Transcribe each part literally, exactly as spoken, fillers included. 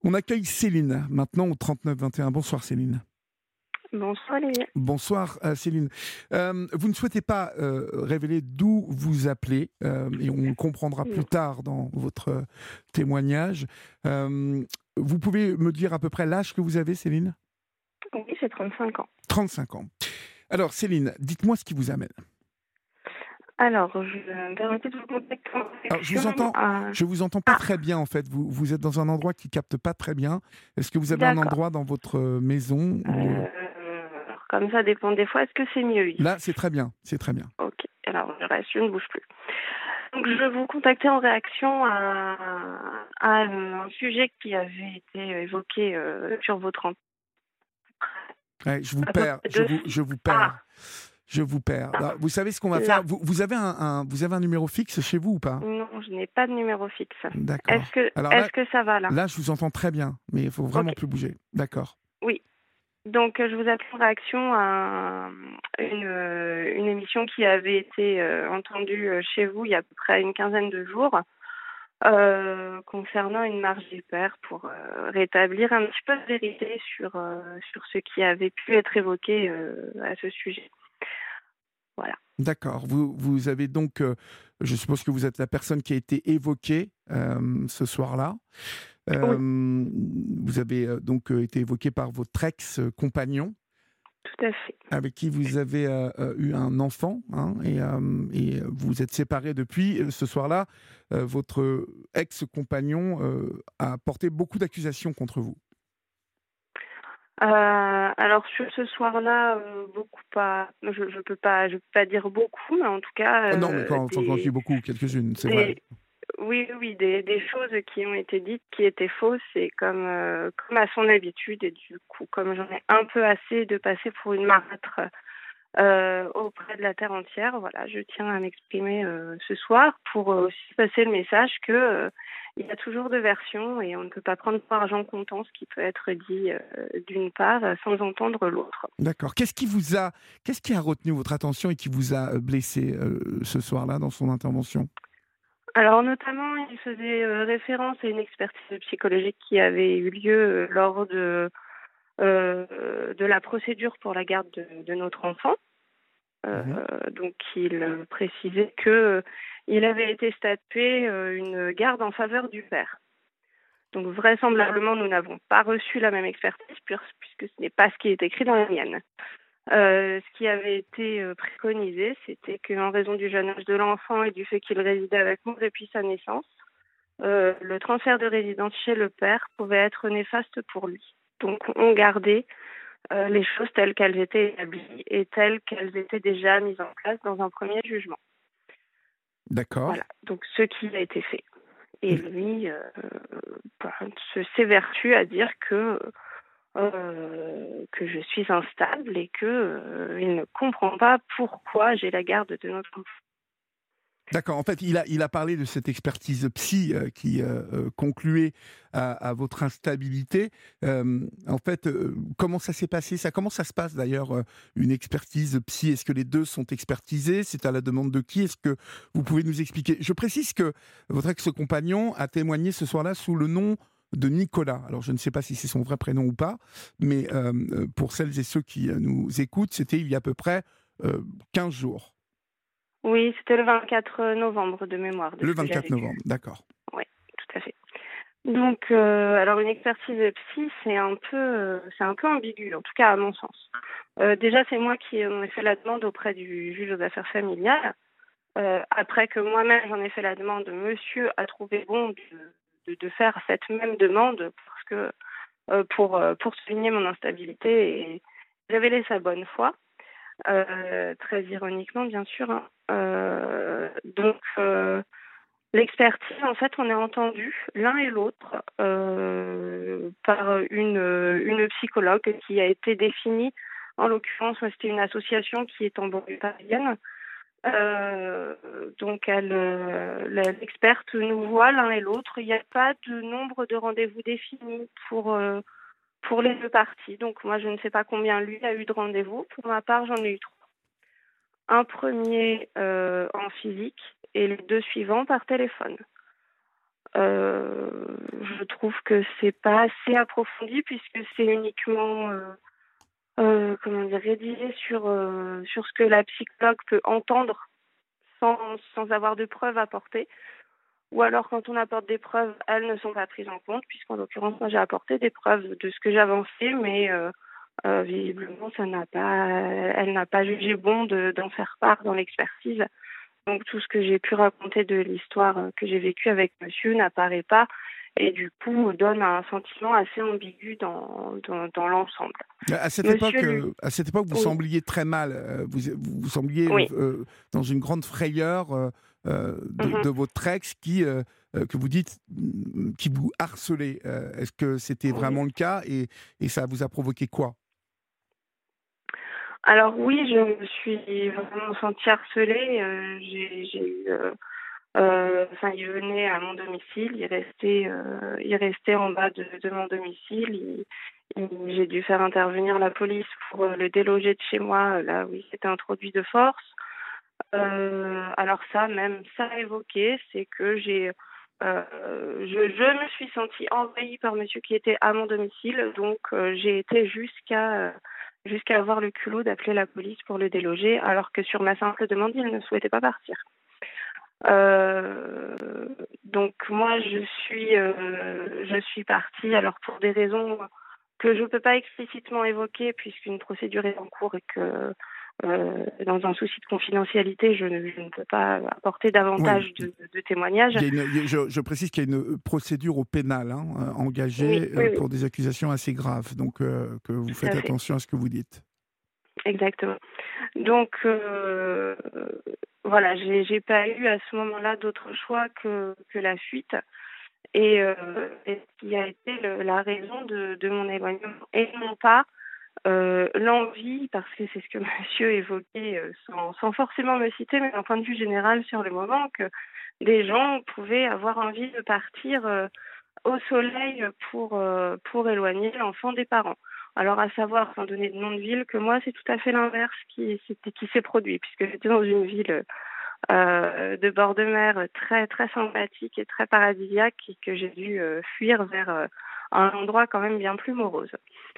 On accueille Céline, maintenant au trente-neuf vingt et un. Bonsoir Céline. Bonsoir Olivier. Bonsoir euh, Céline. Euh, vous ne souhaitez pas euh, révéler d'où vous appelez, euh, et on le comprendra Non. plus tard dans votre témoignage. Euh, vous pouvez me dire à peu près l'âge que vous avez, Céline ? Oui, j'ai trente-cinq ans. trente-cinq ans. Alors Céline, dites-moi ce qui vous amène. Alors, je me permettais de vous contacter en Alors, je vous entends, à... je vous entends pas Ah, très bien en fait. Vous, vous êtes dans un endroit qui capte pas très bien. Est-ce que vous avez un d'accord. endroit dans votre maison où Euh, alors, comme ça dépend des fois, est-ce que c'est mieux ici? là c'est très bien, c'est très bien. Ok, alors je reste, je ne bouge plus. Donc, je vous contactais en réaction à, à un sujet qui avait été évoqué euh, sur votre antenne. Ouais, je vous À peu perds, près je deux... vous, je vous Ah, perds, je vous perds. Alors, vous savez ce qu'on va faire? là. Vous, vous avez un, un- vous avez un numéro fixe chez vous ou pas? Non, je n'ai pas de numéro fixe. Est-ce D'accord. que, Alors là, est-ce que ça va là? là, je vous entends très bien, mais il faut Ok, vraiment plus bouger. D'accord. oui. Donc, euh, je vous appelle en réaction à une, euh, une émission qui avait été euh, entendue euh, chez vous il y a à peu près une quinzaine de jours euh, concernant une marge des pairs pour euh, rétablir un petit peu de vérité sur, euh, sur ce qui avait pu être évoqué euh, à ce sujet. Voilà. D'accord. Vous, vous avez donc, euh, je suppose que vous êtes la personne qui a été évoquée euh, ce soir-là. Oui, Euh, vous avez euh, donc euh, été évoqué par votre ex-compagnon, tout à fait. avec qui vous avez euh, euh, eu un enfant, hein, et, euh, et vous êtes séparés depuis. Ce soir-là, euh, votre ex-compagnon euh, a porté beaucoup d'accusations contre vous. Euh, alors sur ce soir-là, euh, beaucoup pas, je, je peux pas, je peux pas dire beaucoup, mais en tout cas Oh non, mais euh, quand, enfin, quand je dis des, beaucoup, quelques-unes, c'est vrai. des, oui, oui, des, des choses qui ont été dites qui étaient fausses et comme, euh, comme à son habitude et du coup, comme j'en ai un peu assez de passer pour une marâtre euh, auprès de la terre entière, voilà, je tiens à m'exprimer euh, ce soir pour euh, aussi passer le message que euh, il y a toujours deux versions et on ne peut pas prendre pour argent comptant ce qui peut être dit euh, d'une part euh, sans entendre l'autre. D'accord. Qu'est-ce qui vous a, qu'est-ce qui a retenu votre attention et qui vous a euh, blessé euh, ce soir-là dans son intervention? Alors notamment, il faisait euh, référence à une expertise psychologique qui avait eu lieu euh, lors de euh, de la procédure pour la garde de, de notre enfant. Euh, Mhm. donc, il euh, précisait que euh, il avait été statué euh, une garde en faveur du père. Donc, vraisemblablement, nous n'avons pas reçu la même expertise pur- puisque ce n'est pas ce qui est écrit dans la mienne. Euh, ce qui avait été euh, préconisé, c'était qu'en raison du jeune âge de l'enfant et du fait qu'il résidait avec nous depuis sa naissance, euh, le transfert de résidence chez le père pouvait être néfaste pour lui. Donc, on gardait euh, les choses telles qu'elles étaient établies et telles qu'elles étaient déjà mises en place dans un premier jugement. D'accord. Voilà, donc ce qui a été fait. Et lui euh, bah, se s'évertue à dire que euh, que je suis instable et que euh, il ne comprend pas pourquoi j'ai la garde de notre enfant. D'accord. En fait, il a, il a parlé de cette expertise psy euh, qui euh, euh, concluait à, à votre instabilité. Euh, en fait, euh, comment ça s'est passé? Ça, comment ça se passe d'ailleurs, euh, une expertise psy? Est-ce que les deux sont expertisés? C'est à la demande de qui? Est-ce que vous pouvez nous expliquer? Je précise que votre ex-compagnon a témoigné ce soir-là sous le nom de Nicolas. Alors, je ne sais pas si c'est son vrai prénom ou pas, mais euh, euh, pour celles et ceux qui euh, nous écoutent, c'était il y a à peu près euh, quinze jours. Oui, c'était le vingt-quatre novembre de mémoire de Le ce que vingt-quatre j'avais lu. novembre, d'accord. Oui, tout à fait. Donc, euh, alors une expertise psy, c'est un peu, euh, c'est un peu ambigu, en tout cas à mon sens. Euh, déjà, c'est moi qui en ai fait la demande auprès du juge aux affaires familiales. Euh, après que moi-même j'en ai fait la demande, monsieur a trouvé bon de, de, de faire cette même demande parce que euh, pour euh, pour souligner mon instabilité et révéler sa bonne foi, euh, très ironiquement bien sûr. Hein. Euh, donc euh, l'expertise, en fait, on est entendu l'un et l'autre euh, par une, une psychologue qui a été définie. En l'occurrence, moi, c'était une association qui est en banlieue parisienne. Euh, donc, elle, euh, l'experte nous voit l'un et l'autre. Il n'y a pas de nombre de rendez-vous définis pour, euh, pour les deux parties. Donc, moi, je ne sais pas combien lui a eu de rendez-vous. Pour ma part, j'en ai eu trois. Un premier euh, en physique et les deux suivants par téléphone. Euh, je trouve que c'est pas assez approfondi puisque c'est uniquement euh, euh, comment dire rédigé sur euh, sur ce que la psychologue peut entendre sans sans avoir de preuves apportées. Ou alors quand on apporte des preuves, elles ne sont pas prises en compte puisqu'en l'occurrence moi j'ai apporté des preuves de ce que j'avançais, mais euh, euh, visiblement ça n'a pas, elle n'a pas jugé bon de, d'en faire part dans l'expertise. Donc tout ce que j'ai pu raconter de l'histoire euh, que j'ai vécue avec monsieur n'apparaît pas et du coup donne un sentiment assez ambigu dans, dans, dans l'ensemble. À cette Monsieur époque, lui, euh, à cette époque, vous oui, sembliez très mal. euh, Vous, vous, vous sembliez oui, euh, dans une grande frayeur euh, euh, de, mhm, de votre ex qui, euh, euh, que vous dites, mm, qui vous harcelait. Euh, Est-ce que c'était oui. vraiment le cas et, et ça vous a provoqué quoi? Alors oui, je me suis vraiment sentie harcelée. Euh, j'ai, j'ai eu, euh, euh, enfin, il venait à mon domicile, il restait, euh, il restait en bas de, de mon domicile. Il- il- j'ai dû faire intervenir la police pour euh, le déloger de chez moi, euh, là où il s'était introduit de force. Euh, alors ça, même ça évoqué, c'est que j'ai, euh, je, je me suis sentie envahie par monsieur qui était à mon domicile, donc euh, j'ai été jusqu'à euh, jusqu'à avoir le culot d'appeler la police pour le déloger, alors que sur ma simple demande, il ne souhaitait pas partir. Euh, donc moi, je suis, euh, je suis partie, alors pour des raisons que je ne peux pas explicitement évoquer puisqu'une procédure est en cours et que euh, dans un souci de confidentialité, je ne, je ne peux pas apporter Oui, davantage de, de témoignages. il y a une, il y a- je, je précise qu'il y a une procédure au pénal hein, euh, Oui, engagée oui, euh, oui, pour des accusations assez graves, donc euh, que vous tout faites à fait, attention à ce que vous dites. exactement. Donc euh, voilà, j'ai, j'ai pas eu à ce moment-là d'autre choix que, que la fuite. Et, euh, et ce qui a été le- la raison de, de mon éloignement. Et non pas euh, l'envie, parce que c'est ce que monsieur évoquait euh, sans, sans forcément me citer, mais d'un point de vue général sur le moment, que des gens pouvaient avoir envie de partir euh, au soleil pour, euh, pour éloigner l'enfant des parents. Alors à savoir, sans donner de nom de ville, que moi c'est tout à fait l'inverse qui, s'était- qui s'est produit, puisque j'étais dans une ville euh, de bord de mer très très sympathique et très paradisiaque et que j'ai dû euh, fuir vers euh, un endroit quand même bien plus morose.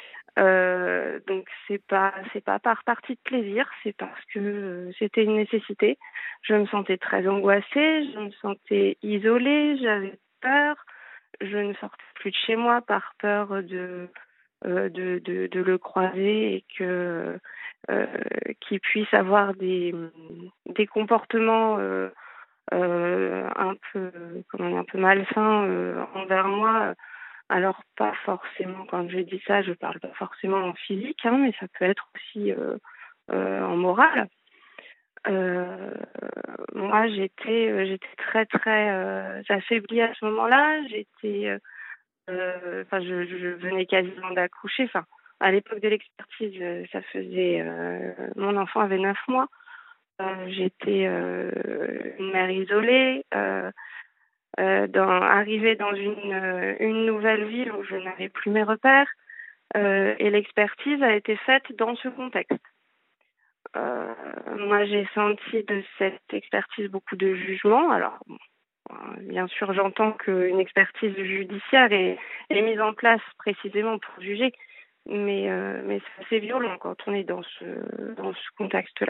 Euh, donc c'est pas c'est pas par partie de plaisir, c'est parce que euh, c'était une nécessité. Je me sentais très angoissée, je me sentais isolée, j'avais peur, je ne sortais plus de chez moi par peur de euh, de, de, de le croiser et que euh, qu'il puisse avoir des des comportements euh, euh, un peu comment dire, un peu malsains euh, envers moi. Alors pas forcément, quand je dis ça, je parle pas forcément en physique, hein, mais ça peut être aussi euh, euh, en morale. Euh, Moi, j'étais euh, j'étais très très euh, affaiblie à ce moment-là. J'étais euh, euh, enfin, je, je venais quasiment d'accoucher. Enfin, à l'époque de l'expertise, euh, ça faisait, euh, mon enfant avait neuf mois. Euh, j'étais euh, une mère isolée, euh, euh, dans, arrivée dans une, euh, une nouvelle ville où je n'avais plus mes repères. Euh, et l'expertise a été faite dans ce contexte. Euh, Moi, j'ai senti de cette expertise beaucoup de jugement. Alors, bon, euh, bien sûr, j'entends qu'une expertise judiciaire est, est mise en place précisément pour juger, mais, euh, mais c'est assez violent quand on est dans ce, dans ce contexte-là.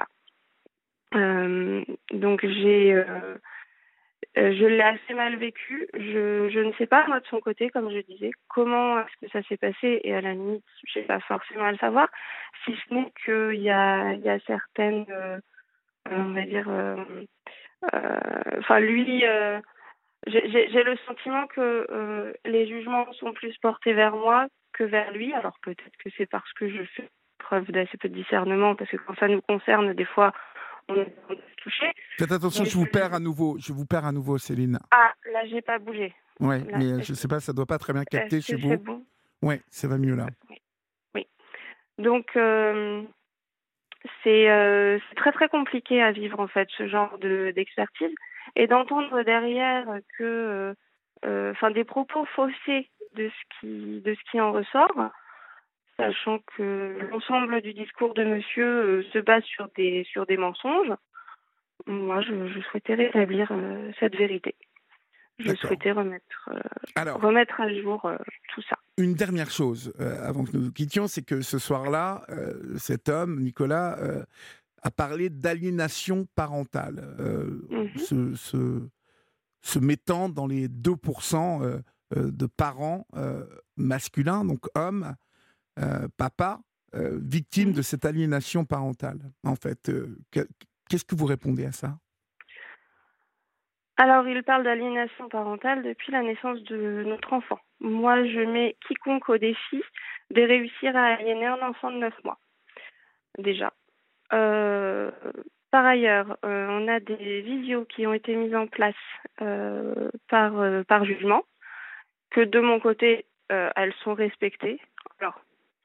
Euh, donc, j'ai, euh, euh, je l'ai assez mal vécu. Je, je ne sais pas, moi, de son côté, comme je disais, comment est-ce que ça s'est passé, et à la limite, je n'ai pas forcément à le savoir, si ce n'est qu'il y a, il y a certaines, euh, on va dire, euh, euh, enfin, lui, euh, J'ai j'ai- j'ai le sentiment que euh, les jugements sont plus portés vers moi que vers lui. Alors peut-être que c'est parce que je fais preuve d'assez peu de discernement, parce que quand ça nous concerne, des fois, on est touché. Faites attention, Mais je vous perds je- à nouveau. Je vous perds à nouveau, Céline. Ah, là, j'ai pas bougé. Ouais, Là, mais euh, je est-ce sais pas, ça doit pas très bien capter est-ce chez que c'est vous. bon? Ouais, ça va mieux là. Oui. Oui. Donc, euh, c'est euh, c'est très très compliqué à vivre en fait ce genre de d'expertise et d'entendre derrière que euh, euh, enfin des propos faussés de ce qui de ce qui en ressort, sachant que l'ensemble du discours de monsieur euh, se base sur des sur des mensonges. Moi, je, je souhaitais rétablir euh, cette vérité. je D'accord. souhaitais remettre, euh, Alors, remettre à jour euh, tout ça. une dernière chose, euh, avant que nous nous quittions, c'est que ce soir-là, euh, cet homme, Nicolas, euh, a parlé d'aliénation parentale, euh, Mhm. se, se, se mettant dans les deux pour cent euh, euh, de parents euh, masculins, donc hommes, euh, papa, euh, victimes Mhm. de cette aliénation parentale. En fait, euh, que- qu'est-ce que vous répondez à ça? Alors, il parle d'aliénation parentale depuis la naissance de notre enfant. Moi, je mets quiconque au défi de réussir à aliéner un enfant de neuf mois, déjà. Euh, Par ailleurs, euh, on a des visios qui ont été mises en place euh, par, euh, par jugement, que de mon côté, euh, elles sont respectées. Alors,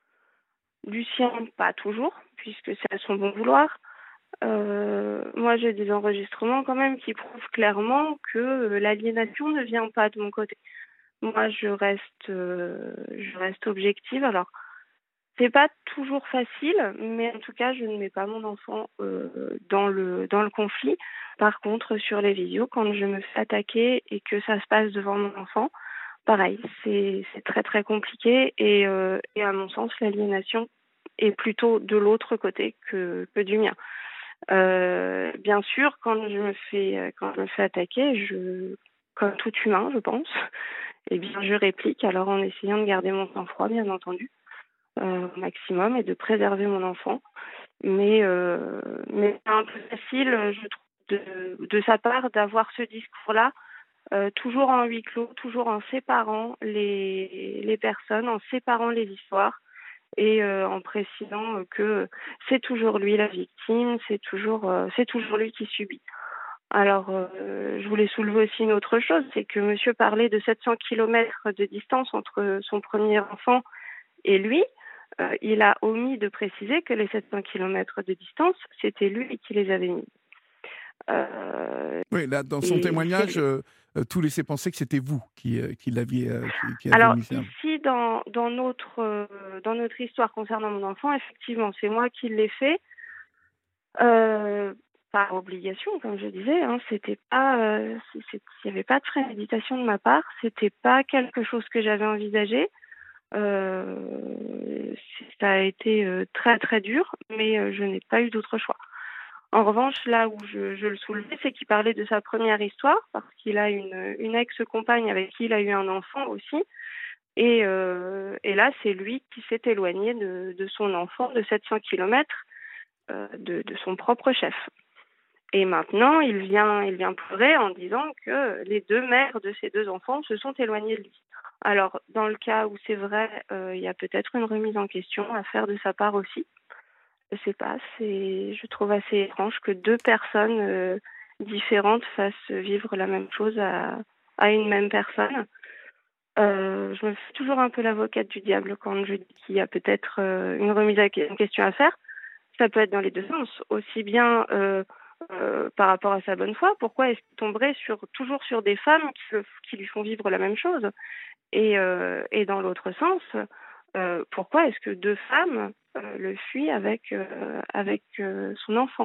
du sien, pas toujours, puisque c'est à son bon vouloir. Euh, moi, j'ai des enregistrements quand même qui prouvent clairement que euh, l'aliénation ne vient pas de mon côté. Moi, je reste, euh, je reste objective. Alors, c'est pas toujours facile, mais en tout cas, je ne mets pas mon enfant euh, dans le dans le conflit. Par contre, sur les visios, quand je me fais attaquer et que ça se passe devant mon enfant, pareil, c'est c'est très très compliqué et euh, et à mon sens, l'aliénation est plutôt de l'autre côté que que du mien. Euh, bien sûr, quand je me fais quand je me fais attaquer, je comme tout humain, je pense, eh bien, je réplique. Alors en essayant de garder mon sang-froid, bien entendu euh, au maximum et de préserver mon enfant. Mais, euh, mais c'est un peu facile, je trouve, de, de sa part d'avoir ce discours-là, euh, toujours en huis clos, toujours en séparant les, les personnes, en séparant les histoires et euh, en précisant que c'est toujours lui la victime, c'est toujours, euh, c'est toujours lui qui subit. Alors, euh, je voulais soulever aussi une autre chose, c'est que monsieur parlait de sept cents kilomètres de distance entre son premier enfant et lui. Euh, il a omis de préciser que les sept cents kilomètres de distance, c'était lui qui les avait mis. Euh, Oui, là, dans son et témoignage, c'est... euh, euh, tout laissait penser que c'était vous qui, euh, qui l'aviez euh, qui, qui avez Alors mis ça. ici, dans, dans, notre, euh, dans notre histoire concernant mon enfant, effectivement, c'est moi qui l'ai fait. Euh, Par obligation, comme je disais, hein, c'était pas, euh, c'est- c'est- il n'y avait pas de préméditation de ma part, c'était pas quelque chose que j'avais envisagé. Euh, Ça a été euh, très très dur, mais euh, je n'ai pas eu d'autre choix. En revanche, là où je, je le soulevais, c'est qu'il parlait de sa première histoire, parce qu'il a une, une ex-compagne avec qui il a eu un enfant aussi. Et, euh, et là, c'est lui qui s'est éloigné de, de son enfant de sept cents kilomètres euh, de, de son propre chef. Et maintenant, il vient, il vient pleurer en disant que les deux mères de ses deux enfants se sont éloignées de lui. Alors, dans le cas où c'est vrai, euh, il y a peut-être une remise en question à faire de sa part aussi. Je sais pas, c'est, je trouve assez étrange que deux personnes euh, différentes fassent vivre la même chose à, à une même personne. Euh, je me fais toujours un peu l'avocate du diable quand je dis qu'il y a peut-être euh, une remise en question à faire. Ça peut être dans les deux sens, aussi bien euh, euh, par rapport à sa bonne foi. Pourquoi est-ce qu'il tomberait sur, toujours sur des femmes qui, le, qui lui font vivre la même chose? Et, euh, et dans l'autre sens, euh, pourquoi est-ce que deux femmes euh, le fuient avec, euh, avec euh, son enfant?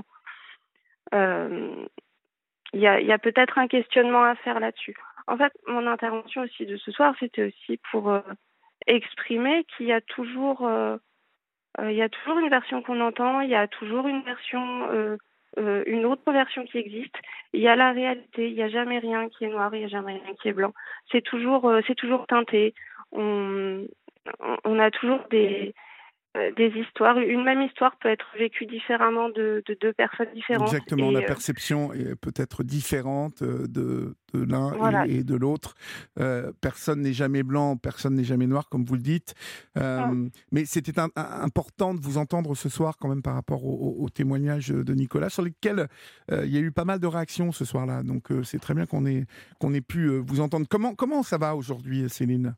Euh, Il y a, il y a peut-être un questionnement à faire là-dessus. En fait, mon intervention aussi de ce soir, c'était aussi pour euh, exprimer qu'il y a toujours, euh, euh, il y a toujours une version qu'on entend, il y a toujours une version, euh, euh, une autre version qui existe. Il y a la réalité, il n'y a jamais rien qui est noir, il n'y a jamais rien qui est blanc. C'est toujours, euh, c'est toujours teinté. On, on a toujours des, euh, des histoires. Une même histoire peut être vécue différemment de, de deux personnes différentes. Exactement, la Et euh, perception est peut-être différente euh, de, de l'un voilà. et, et de l'autre. Euh, personne n'est jamais blanc, personne n'est jamais noir, comme vous le dites. Euh, mais c'était un- un- important de vous entendre ce soir quand même par rapport au, au- au témoignage de Nicolas, sur lesquels euh, il y a eu pas mal de réactions ce soir-là. Donc euh, c'est très bien qu'on ait, qu'on ait pu euh, vous entendre. Comment, comment ça va aujourd'hui, Céline?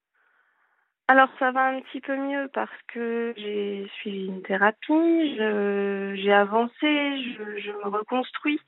Alors ça va un petit peu mieux parce que j'ai suivi une thérapie, je, j'ai avancé, je, je me reconstruis,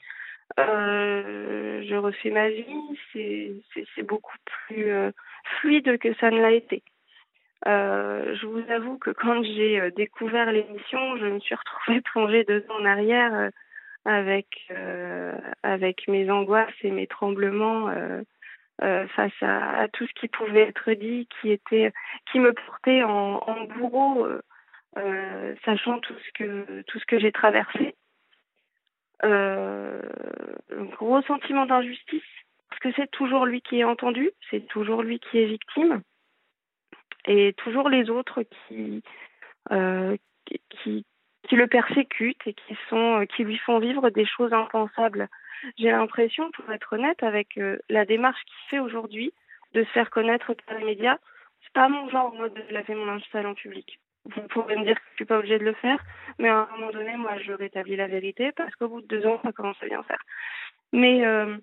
euh, je refais ma vie, c'est, c'est, c'est beaucoup plus euh, fluide que ça ne l'a été. Euh, je vous avoue que quand j'ai euh, découvert l'émission, je me suis retrouvée plongée deux ans en arrière euh, avec, euh, avec mes angoisses et mes tremblements. Euh, euh, face à, à tout ce qui pouvait être dit, qui était, qui me portait en, en bourreau, euh, euh, sachant tout ce que tout ce que j'ai traversé. Euh, un gros sentiment d'injustice, parce que c'est toujours lui qui est entendu, c'est toujours lui qui est victime, et toujours les autres qui euh, qui, qui qui le persécutent et qui sont qui lui font vivre des choses impensables. J'ai l'impression, pour être honnête, avec euh, la démarche qu'il fait aujourd'hui de se faire connaître par les médias, c'est pas mon genre, moi, de laver mon linge sale en public. Vous pourrez me dire que je suis pas obligée de le faire, mais à un moment donné, moi, je rétablis la vérité parce qu'au bout de deux ans, ça commence à bien faire. Mais euh,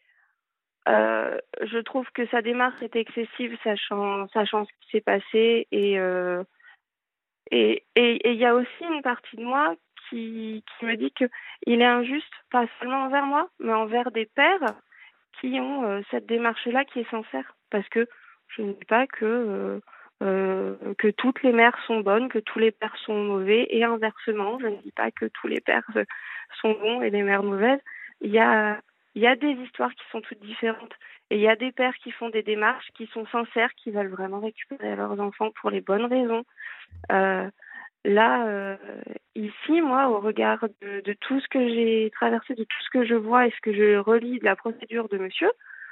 euh, je trouve que sa démarche était excessive, sachant, sachant ce qui s'est passé, et euh, et et il y a aussi une partie de moi qui, qui me dit que il est injuste, pas seulement envers moi, mais envers des pères qui ont euh, cette démarche-là qui est sincère. Parce que je ne dis pas que euh, euh, que toutes les mères sont bonnes, que tous les pères sont mauvais, et inversement, je ne dis pas que tous les pères euh, sont bons et les mères mauvaises. Il y a il y a des histoires qui sont toutes différentes. Et il y a des pères qui font des démarches, qui sont sincères, qui veulent vraiment récupérer leurs enfants pour les bonnes raisons. Euh, Là, euh, ici, moi, au regard de, de tout ce que j'ai traversé, de tout ce que je vois et ce que je relis de la procédure de monsieur,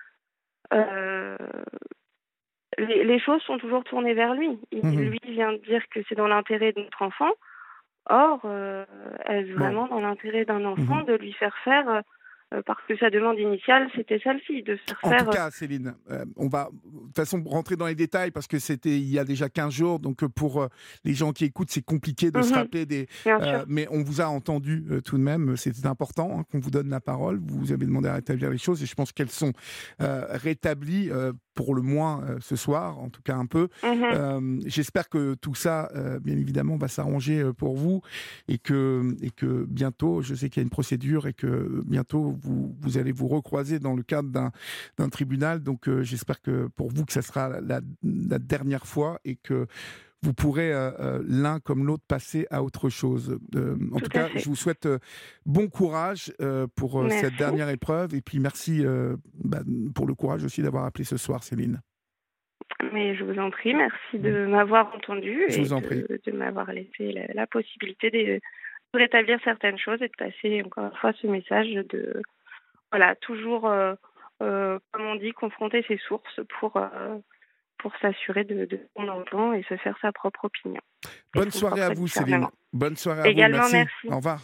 euh, les, les choses sont toujours tournées vers lui. Il, Mmh. lui vient de dire que c'est dans l'intérêt de notre enfant. Or, euh, est-ce Bon. vraiment dans l'intérêt d'un enfant Mmh. de lui faire faire, euh, parce que sa demande initiale, c'était celle-ci, de faire En tout faire... cas, Céline, euh, on va de toute façon rentrer dans les détails parce que c'était il y a déjà quinze jours, donc euh, pour euh, les gens qui écoutent, c'est compliqué de euh, se mhm, rappeler des... bien euh, sûr. mais on vous a entendu euh, tout de même, c'était important hein, qu'on vous donne la parole, vous avez demandé à rétablir les choses et je pense qu'elles sont euh, rétablies euh, pour le moins euh, ce soir, en tout cas un peu. Mhm, Euh, J'espère que tout ça, euh, bien évidemment, va s'arranger euh, pour vous et que, et que bientôt, je sais qu'il y a une procédure et que bientôt vous, vous allez vous recroiser dans le cadre d'un d'un tribunal. Donc euh, j'espère que pour vous que ça sera la, la dernière fois et que vous pourrez euh, euh, l'un comme l'autre passer à autre chose. Euh, en tout tout à cas, je fait. vous souhaite euh, bon courage euh, pour euh, cette Merci. dernière épreuve et puis merci euh, bah, pour le courage aussi d'avoir appelé ce soir, Céline. Mais je vous en prie, merci de m'avoir entendu Je et vous en prie. de, de m'avoir laissé la, la possibilité de, de rétablir certaines choses et de passer encore une fois ce message de, voilà, toujours, euh, euh, comme on dit, confronter ses sources pour, euh, pour s'assurer de, de son entend et se faire sa propre opinion et Bonne son soirée à propre vous, Céline. discernement. Bonne soirée à vous. Également, Merci. merci. Au revoir.